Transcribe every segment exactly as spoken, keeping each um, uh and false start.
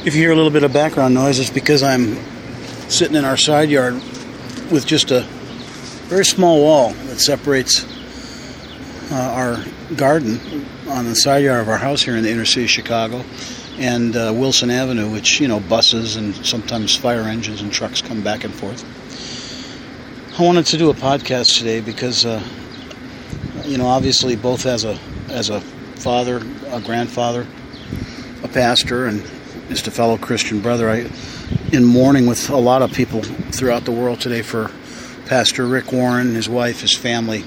If you hear a little bit of background noise, it's because I'm sitting in our side yard with just a very small wall that separates uh, our garden on the side yard of our house here in the inner city of Chicago and uh, Wilson Avenue, which, you know, buses and sometimes fire engines and trucks come back and forth. I wanted to do a podcast today because, uh, you know, obviously both as a as a father, a grandfather, a pastor, and just a fellow Christian brother, I in mourning with a lot of people throughout the world today for Pastor Rick Warren, his wife, his family,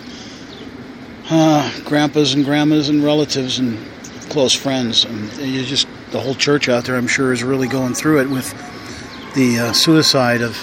uh, grandpas and grandmas and relatives and close friends. And you just, the whole church out there, I'm sure, is really going through it with the uh, suicide of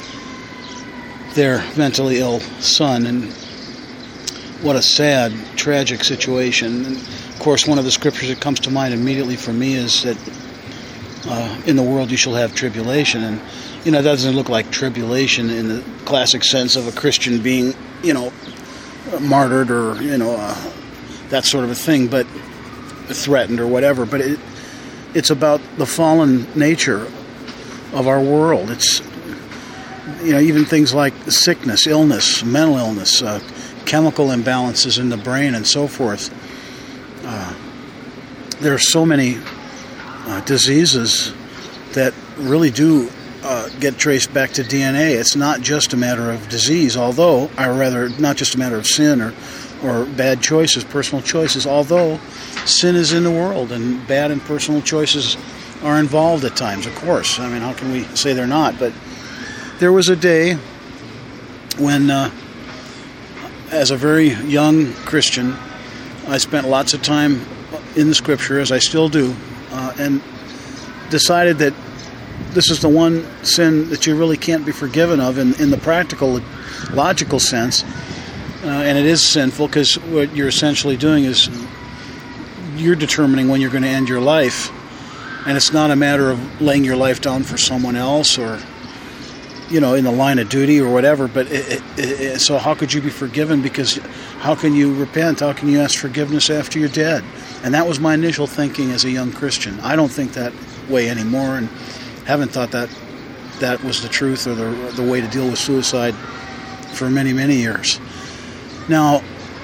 their mentally ill son. And what a sad, tragic situation. And of course, one of the scriptures that comes to mind immediately for me is that uh, in the world you shall have tribulation. And, you know, it doesn't look like tribulation in the classic sense of a Christian being, you know, martyred or, you know, uh, that sort of a thing, but threatened or whatever. But it, it's about the fallen nature of our world. It's, you know, even things like sickness, illness, mental illness, uh, chemical imbalances in the brain and so forth. Uh, there are so many uh, diseases that really do uh, get traced back to D N A. It's not just a matter of disease, although, or rather, not just a matter of sin or, or bad choices, personal choices, although sin is in the world and bad and personal choices are involved at times, of course. I mean, how can we say they're not? But there was a day when, uh, as a very young Christian, I spent lots of time in the Scripture, as I still do, uh, and decided that this is the one sin that you really can't be forgiven of in, in the practical, logical sense. Uh, and it is sinful because what you're essentially doing is you're determining when you're going to end your life. And it's not a matter of laying your life down for someone else or, you know, in the line of duty or whatever. But it, it, it, so how could you be forgiven? Because how can you repent? How can you ask forgiveness after you're dead? And that was my initial thinking as a young Christian. I don't think that way anymore, and haven't thought that that was the truth or the the way to deal with suicide for many, many years. Now,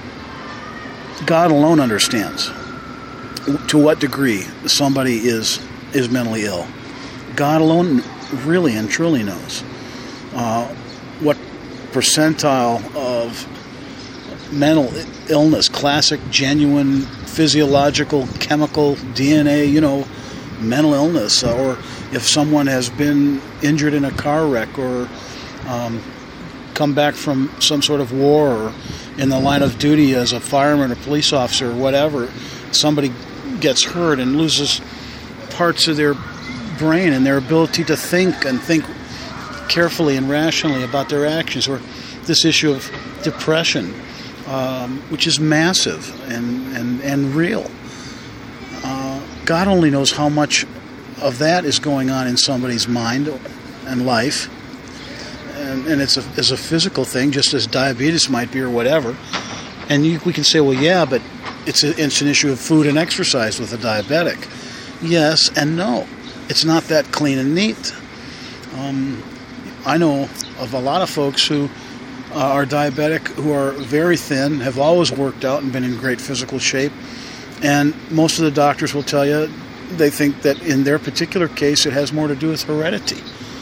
God alone understands to what degree somebody is is mentally ill. God alone really and truly knows uh, what percentile of mental illness, classic, genuine, physiological, chemical, D N A, you know, mental illness, uh, or if someone has been injured in a car wreck or um, come back from some sort of war or in the line of duty as a fireman or police officer or whatever, somebody gets hurt and loses parts of their brain and their ability to think and think carefully and rationally about their actions, or this issue of depression, um, which is massive and, and, and real. Uh, God only knows how much of that is going on in somebody's mind and life. And, and it's, a, it's a physical thing, just as diabetes might be or whatever. And you, we can say, well, yeah, but it's, a, it's an issue of food and exercise with a diabetic. Yes and no. It's not that clean and neat. Um, I know of a lot of folks who uh, are diabetic, who are very thin, have always worked out and been in great physical shape. And most of the doctors will tell you they think that in their particular case it has more to do with heredity.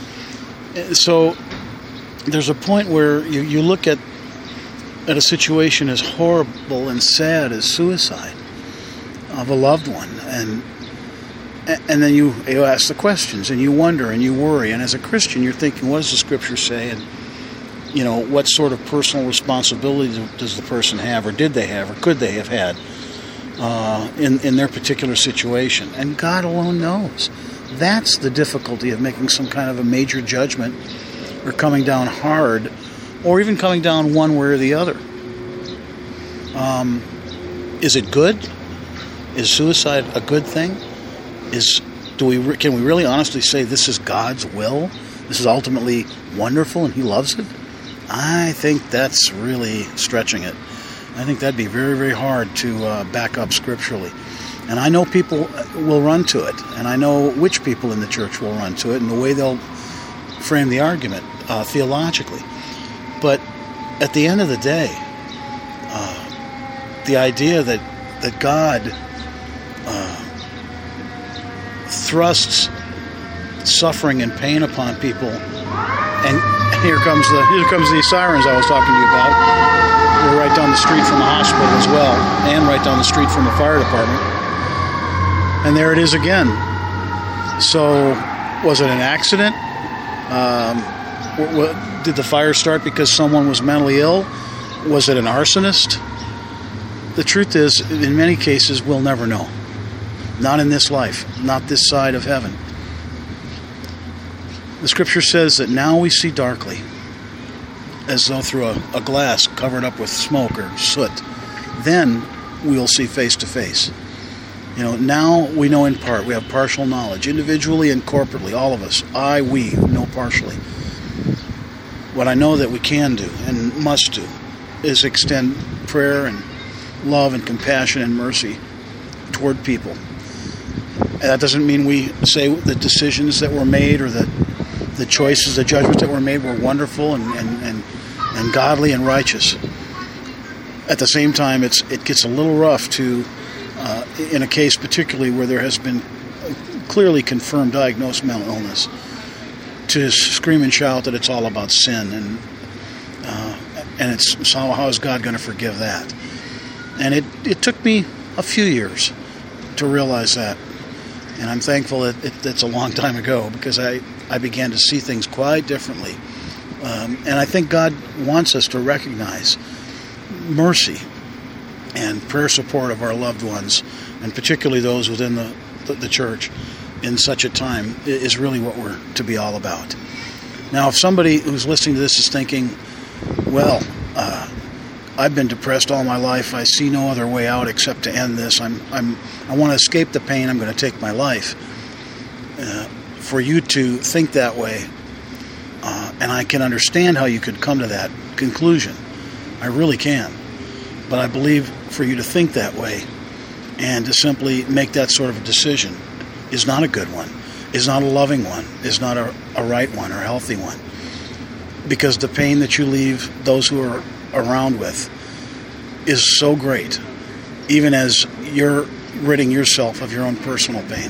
So there's a point where you, you look at at a situation as horrible and sad as suicide of a loved one, and and then you, you ask the questions and you wonder and you worry, and as a Christian you're thinking, what does the Scripture say? And you know, what sort of personal responsibility does the person have, or did they have, or could they have had uh, in, in their particular situation? And God alone knows. That's the difficulty of making some kind of a major judgment or coming down hard, or even coming down one way or the other. Um, is it good? Is suicide a good thing? Is do we can we really honestly say this is God's will? This is ultimately wonderful and He loves it? I think that's really stretching it. I think that'd be very, very hard to uh, back up scripturally. And I know people will run to it, and I know which people in the church will run to it and the way they'll frame the argument uh, theologically. But at the end of the day, uh, the idea that, that God uh, thrusts suffering and pain upon people, and here comes the here comes the sirens I was talking to you about. We're right down the street from the hospital as well, and right down the street from the fire department. And there it is again. So, was it an accident? Um, w- w- did the fire start because someone was mentally ill? Was it an arsonist? The truth is, in many cases, we'll never know. Not in this life, not this side of heaven. The scripture says that now we see darkly, as though through a, a glass covered up with smoke or soot. Then we will see face to face. You know, now we know in part. We have partial knowledge, individually and corporately, all of us. I, we, know partially. What I know that we can do and must do is extend prayer and love and compassion and mercy toward people. That doesn't mean we say the decisions that were made or that the choices, the judgments that were made were wonderful and, and, and, and godly and righteous. At the same time, it's it gets a little rough to, uh, in a case particularly where there has been clearly confirmed diagnosed mental illness, to scream and shout that it's all about sin and uh, and it's so how is God going to forgive that? And it, it took me a few years to realize that. And I'm thankful that it, it's a long time ago, because I, I began to see things quite differently. Um, and I think God wants us to recognize mercy and prayer support of our loved ones, and particularly those within the, the, the church in such a time, is really what we're to be all about. Now, if somebody who's listening to this is thinking, well, uh, I've been depressed all my life. I see no other way out except to end this. I'm, I'm, I want to escape the pain. I'm going to take my life. Uh, for you to think that way, uh, and I can understand how you could come to that conclusion. I really can. But I believe for you to think that way and to simply make that sort of a decision is not a good one, is not a loving one, is not a, a right one or a healthy one. Because the pain that you leave those who are around with is so great, even as you're ridding yourself of your own personal pain.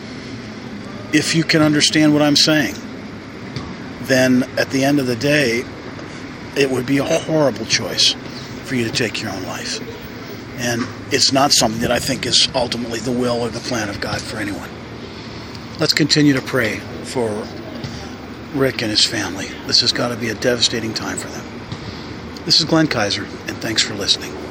If you can understand what I'm saying, then at the end of the day, it would be a horrible choice for you to take your own life. And it's not something that I think is ultimately the will or the plan of God for anyone. Let's continue to pray for Rick and his family. This has got to be a devastating time for them. This is Glenn Kaiser, and thanks for listening.